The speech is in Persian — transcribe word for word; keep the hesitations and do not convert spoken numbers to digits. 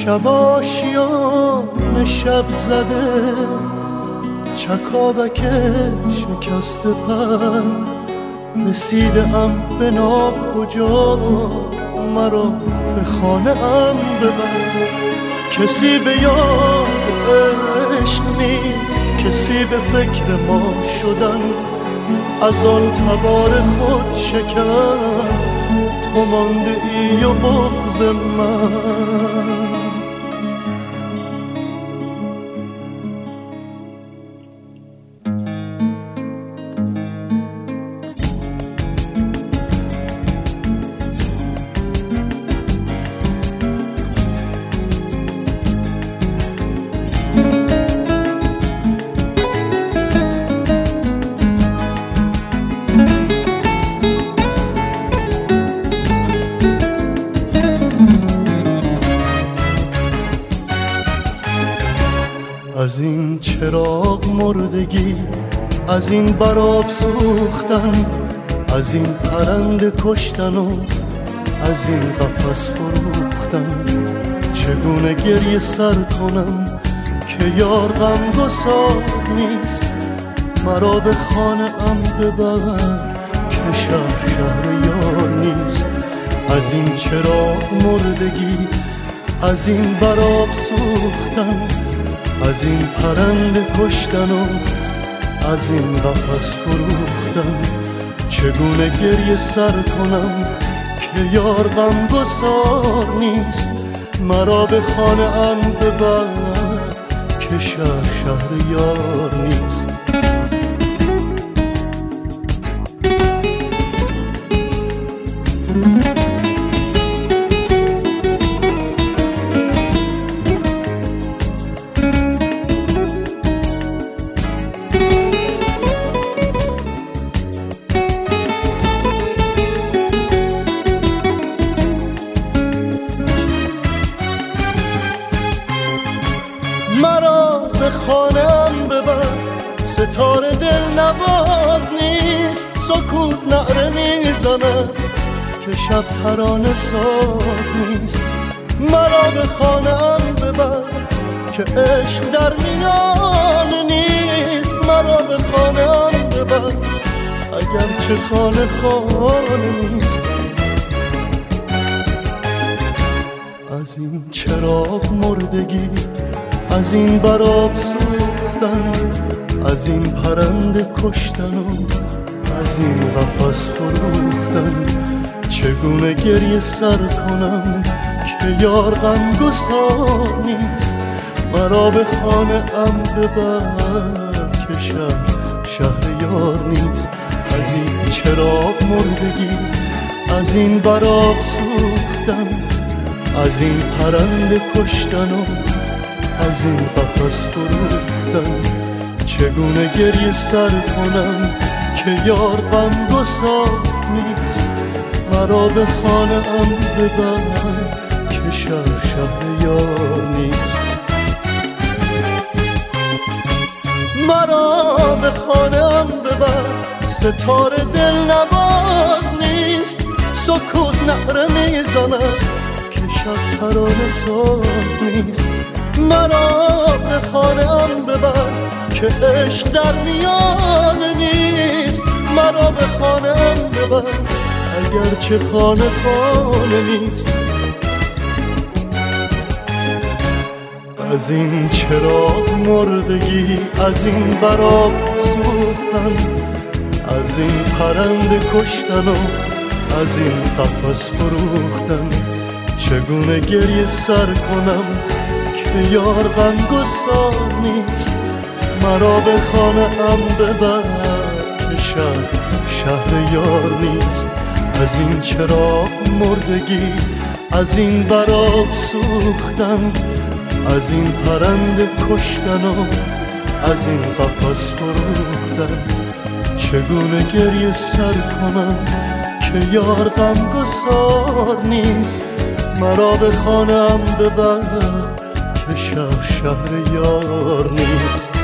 شب آشیان شب زده چکاوک شکست پر رسیدم به ناکجا مرا به خانه ام ببر. کسی به یاد عشق نیست، کسی به فکر ما شدن از آن تبار خود شکن تو مانده ای و بغض من. از این چراغ مردگی، از این براب سوختن، از این پرنده کشتن و از این قفس فروختن. چگونه گریه سر کنم که یار غمگسار نیست، مرا به خانه ام ببر که شهر شهر یار نیست. از این چراغ مردگی، از این براب سوختن، از این پرنده کشتن و از این قفس فروختن. چگونه گریه سر کنم که یار غمگسار نیست، مرا به خانه ام ببر که شهر شهر یار نیست. مرا به خانه‌ام ببر، ستاره دل نواز نیست، سکوت نعره میزند که شب ترانه ساز نیست. مرا به خانه‌ام ببر که عشق در میان نیست، مرا به خانه‌ام ببر اگر چه خانه خانه نیست. از این چراغ مردگی، از این براب سوختن، از این پرنده کشتن و از این قفس فروختن. چگونه گریه سر کنم که یار غمگسار نیست، مرا به خانه ام ببر که شهر شهر یار نیست. از این چراغ مردگی، از این براب سوختن، از این پرنده کشتن و از این قفس فروختن. چگونه گریه سر کنم که یار غمگسار نیست، مرا به خانه ام ببر که شهر شهر یار نیست. مرا به خانه ام ببر، ستاره دل نواز نیست، سکوت نعره میزند که شب ترانه ساز نیست. مرا به خانه ام ببر که عشق در میان نیست، مرا به خانه ام ببر اگر چه خانه خانه نیست. از این چراغ مردگی، از این براب سوختن، از این پرنده کشتن و از این قفس فروختن. چگونه گریه سر کنم که یار غمگسار نیست، مرا به خانه ام ببر که شهر شهر یار نیست. از این چراغ مردگی، از این براب سوختن، از این پرنده کشتن و از این قفس فروختن. چگونه گریه سر کنم که یار غمگسار نیست، مرا به خانه ام ببر که شهر شهر یار نیست.